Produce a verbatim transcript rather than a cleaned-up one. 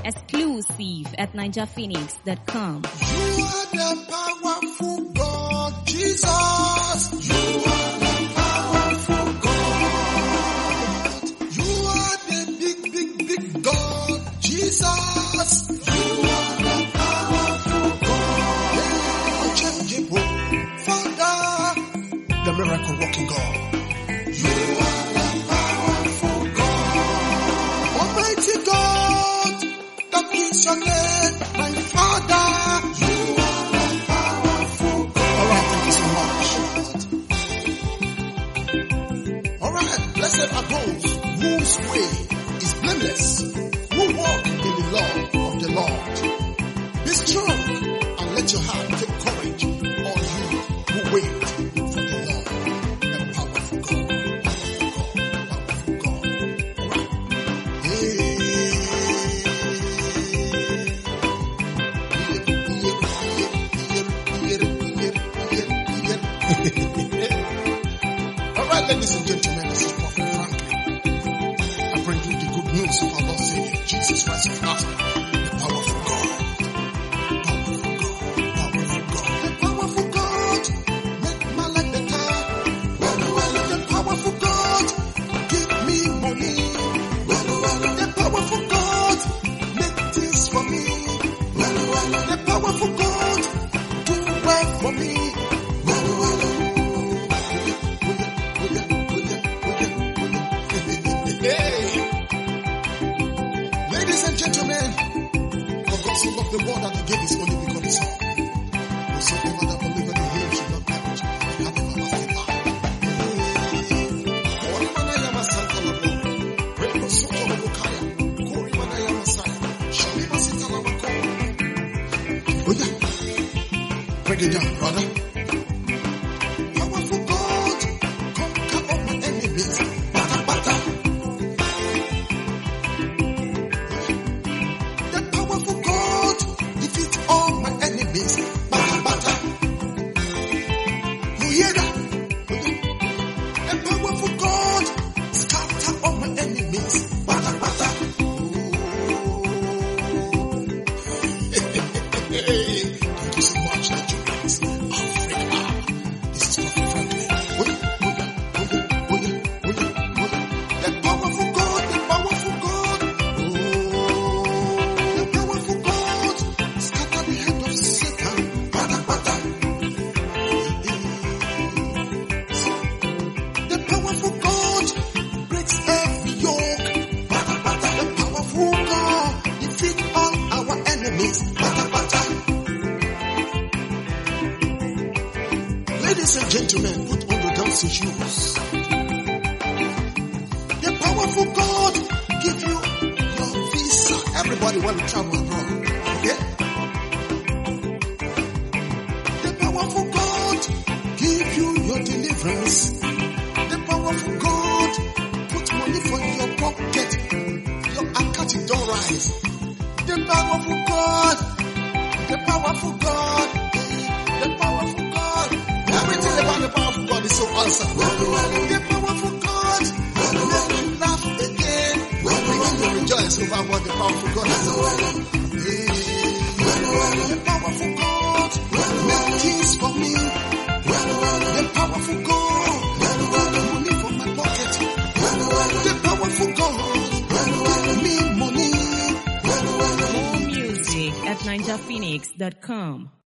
Exclusive at ninja phoenix dot com. You are the powerful God, Jesus. You are the powerful God. You are the big, big, big God, Jesus. You are the powerful God. Unchangeable Father, the miracle working God. You are the powerful God. Almighty God, that is your name, my Father. You are the powerful God. Alright, thank you so much. Alright, blessed are those whose way is blameless, who walk in the law of the Lord. Be strong and let your heart take courage, all you who wait for the Lord, the powerful God. Powerful God. Alright. Hey. Alright, ladies and gentlemen, this is Prophet Franklin. I bring you the good news of our Lord Savior, Jesus Christ of Nazareth, the powerful God. Powerful God, powerful God. The powerful God, make my life better. Well, well, the powerful God, give me money. Well, well, the powerful God, make things for me. Well, well, the powerful God, do well for me. Well, well, ladies and gentlemen, for God so loved the world that he gave his only begotten Son. Whosoever that believeth in him should not perish, but have everlasting life. Kori manaya masanta labo, rebo soto labo kaya, kori manaya masaya, shalima sita labo kaya. Oh yeah, break it down, brother. Powerful God, conquer all my enemies. Bata bata. The powerful God, defeat all my enemies. Bata bata. You hear that? The powerful God, scatter all my enemies. Bata bata. Thank you so much, Nigerians, Africa. This is Prophet Franklin. Oya, oya, oya, oya, oya, oya. The powerful God, the powerful God. Oh, the powerful God, scatter the head of Satan. Bata bata. The powerful God breaks every yoke. Bata bata. The powerful God defeat all our enemies. Bata bata. Ladies and gentlemen, put on the dancing shoes. The powerful God give you your visa. Everybody want to travel abroad, okay? The powerful God give you your deliverance. The powerful God put money for your pocket. Your account don't rise. The powerful God, the powerful God, the powerful God. Everything about the powerful God is so awesome. The powerful God, make you laugh again. Begin to rejoice over what the powerful God has done. The powerful God, make things for me. The powerful God, money for my pocket. The powerful God, me money. More music at ninja phoenix dot com.